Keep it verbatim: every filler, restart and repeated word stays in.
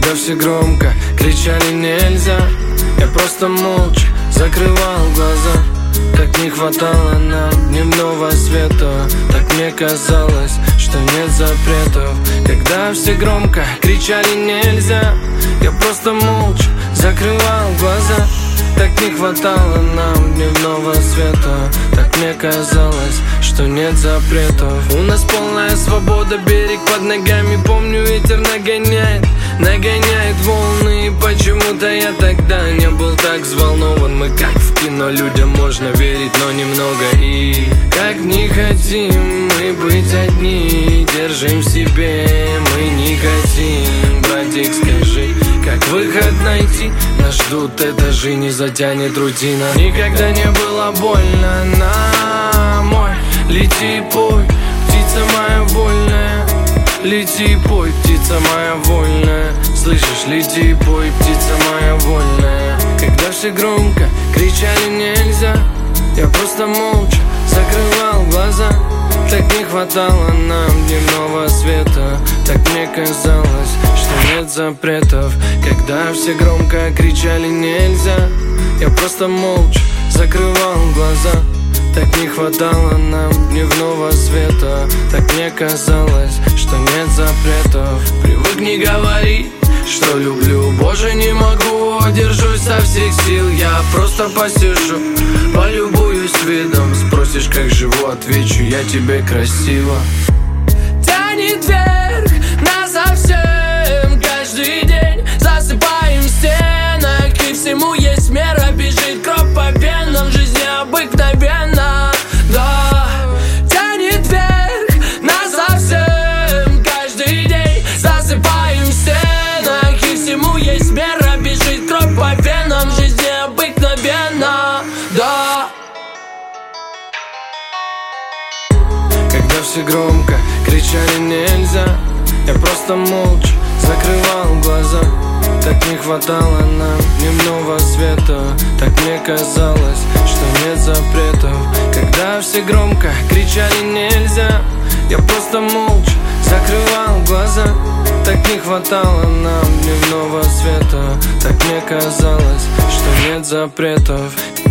Когда все громко кричали нельзя, я просто молча закрывал глаза. Так не хватало нам дневного света, так мне казалось, что нет запретов. Когда все громко кричали нельзя, я просто молча закрывал глаза. Так не хватало нам дневного света, так мне казалось, что нет запретов. У нас полная свобода, берег под ногами. Помню, ветер нагоняет, нагоняет волны. И почему-то я тогда не был так взволнован. Мы как в кино, людям можно верить, но немного. И как не хотим мы быть одни, держим в себе, мы не хотим. Братик, скажи, как выход найти? Нас ждут этажи, не затянет рутина. Никогда не было больно нам, мой. Лети, пой, птица моя вольная. Лети, пой, птица моя вольная. Слышишь, лети, пой, птица моя вольная. Когда все громко кричали нельзя, я просто молча закрывал глаза. Так не хватало нам дневного света, так мне казалось, что нет запретов. Когда все громко кричали нельзя, я просто молча закрывал глаза. Так не хватало нам дневного света, так мне казалось, что нет запретов. Привык не говорить, что люблю, боже, не могу, держусь со всех сил. Я просто посижу, полюбуюсь видом. Спросишь, как живу, отвечу, я тебе красиво. Тянет вверх нас совсем каждый день. Засыпаем в стенах, и всему есть мера. Бежит кровь по венам, жизнь необыкновенна, да. Тянет вверх нас совсем каждый день. Засыпаем в стенах, и всему есть мера. Бежит кровь по венам, жизнь необыкновенна, да. Когда все громко кричали нельзя, я просто молча закрывал глаза. Так не хватало нам дневного света, так мне казалось, что нет запретов. Когда все громко кричали нельзя, я просто молча закрывал глаза. Так не хватало нам дневного света, так мне казалось, что нет запретов.